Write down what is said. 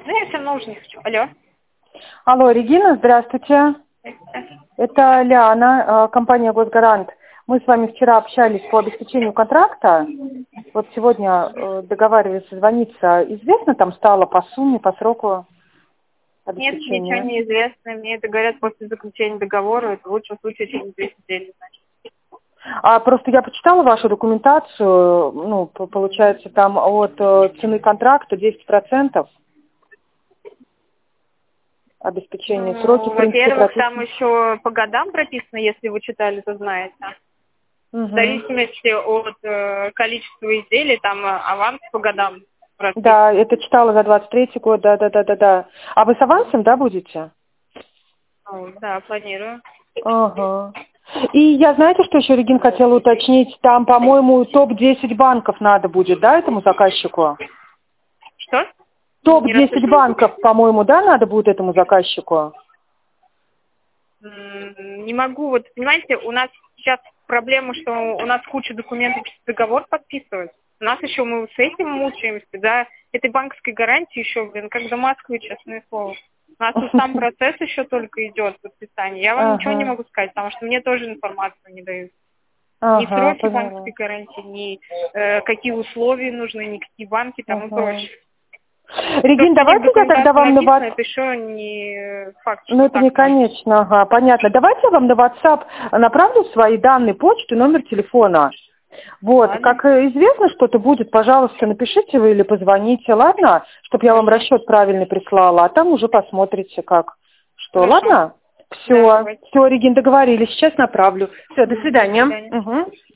Ну, я все равно уже не хочу. Алло. Алло, Регина, здравствуйте. Это Лиана, компания «Госгарант». Мы с вами вчера общались по обеспечению контракта. Вот сегодня договаривались созвониться. Известно там стало по сумме, по сроку Нет, обеспечения? ничего не известно. Мне это говорят после заключения договора. Это в лучшем случае через 2 недели, значит. Просто я почитала вашу документацию. Ну, получается, там от цены контракта 10%. Обеспечение, сроки, в принципе, Во-первых, там прописаны. еще по годам прописано, если вы читали, то знаете. В зависимости от количества изделий, там аванс по годам прописан. Да, это читала за 23-й год, да. А вы с авансом, да, будете? Да, планирую. Ага. И я, знаете, что еще, Регин, хотела уточнить? Там, по-моему, топ-10 банков надо будет, да, этому заказчику? Что? Топ-10 банков, по-моему, да, надо будет этому заказчику? Не могу. Вот, понимаете, у нас сейчас проблема, что у нас куча документов, договор подписывать. У нас еще мы с этим мучаемся, да, этой банковской гарантии еще, как до Москвы, честное слово. У нас тут сам процесс еще только идет подписание. Я вам ничего не могу сказать, потому что мне тоже информацию не дают. Ни сроки банковской гарантии, ни какие условия нужны, ни какие банки там и прочее. Регин, давайте я тогда вам на WhatsApp... Это еще не факт, что Ну, это не конечно, ага, понятно. Давайте я вам на WhatsApp направлю свои данные, почту, номер телефона. Вот, ладно. Как известно, что-то будет, пожалуйста, напишите вы или позвоните, ладно? Чтобы я вам расчет правильный прислала, а там уже посмотрите, как, что, ладно? Все, Регин, договорились, сейчас направлю. Все, до свидания. Угу.